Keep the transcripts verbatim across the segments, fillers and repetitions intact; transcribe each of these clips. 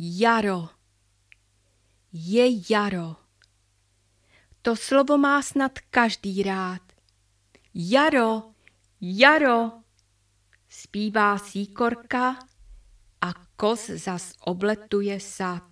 Jaro. Je jaro. To slovo má snad každý rád. Jaro, jaro, zpívá síkorka a kos zas obletuje sad.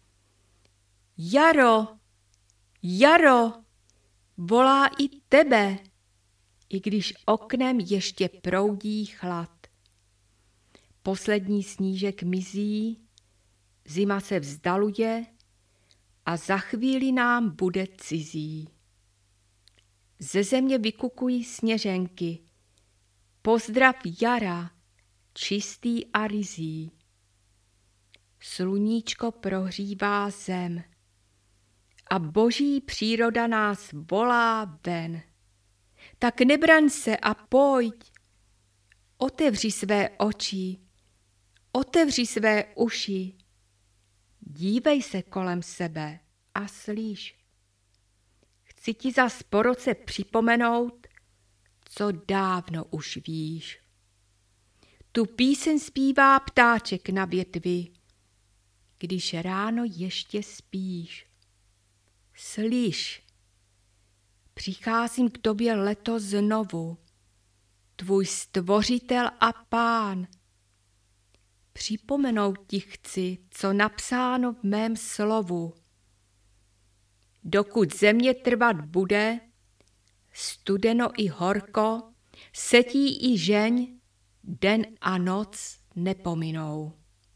Jaro, jaro, volá i tebe, i když oknem ještě proudí chlad. Poslední snížek mizí, zima se vzdaluje a za chvíli nám bude cizí. Ze země vykukují sněženky, pozdrav jara, čistý a ryzí. Sluníčko prohřívá zem a boží příroda nás volá ven. Tak nebraň se a pojď, otevři své oči, otevři své uši, dívej se kolem sebe a slyš. Chci ti zas po roce připomenout, co dávno už víš. Tu píseň zpívá ptáček na větvi, když ráno ještě spíš. Slyš, přicházím k tobě letos znovu, tvůj stvořitel a pán. Připomenout ti chci, co napsáno v mém slovu. Dokud země trvat bude, studeno i horko, setí i žeň, den a noc nepominou.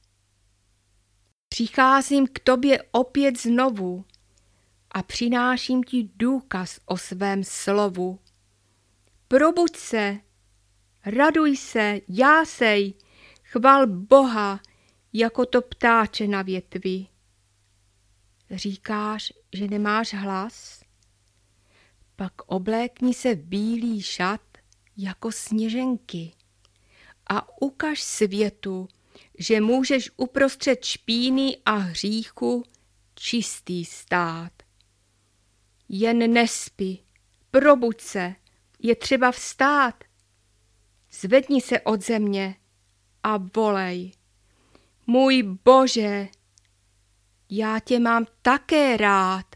Přicházím k tobě opět znovu a přináším ti důkaz o svém slovu. Probuď se, raduj se, jásej, chval Boha, jako to ptáče na větvi. Říkáš, že nemáš hlas? Pak oblékni se v bílý šat jako sněženky a ukaž světu, že můžeš uprostřed špíny a hříchu čistý stát. Jen nespi, probuď se, je třeba vstát. Zvedni se od země a volej. Můj Bože, já tě mám také rád.